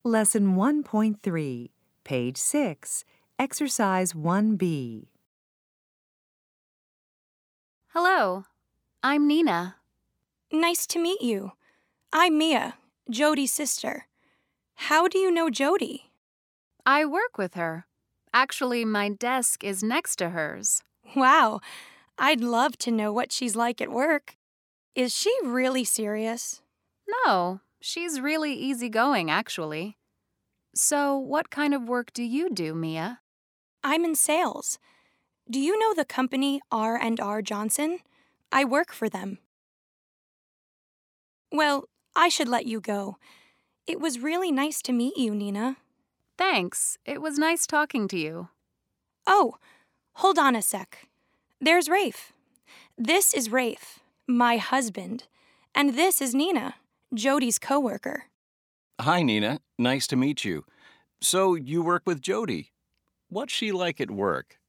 Lesson 1.3, page 6, Exercise 1B. Hello, I'm Nina. Nice to meet you. I'm Mia, Jody's sister. How do you know Jody? I work with her. Actually, my desk is next to hers. Wow, I'd love to know what she's like at work. Is she really serious? No, she's really easygoing, actually. So, what kind of work do you do, Mia? I'm in sales. Do you know the company R&R Johnson? I work for them. Well, I should let you go. It was really nice to meet you, Nina. Thanks. It was nice talking to you. Oh, hold on a sec. There's Rafe. This is Rafe, my husband. And this is Nina, Jody's coworker. Hi, Nina. Nice to meet you. So you work with Jody. What's she like at work?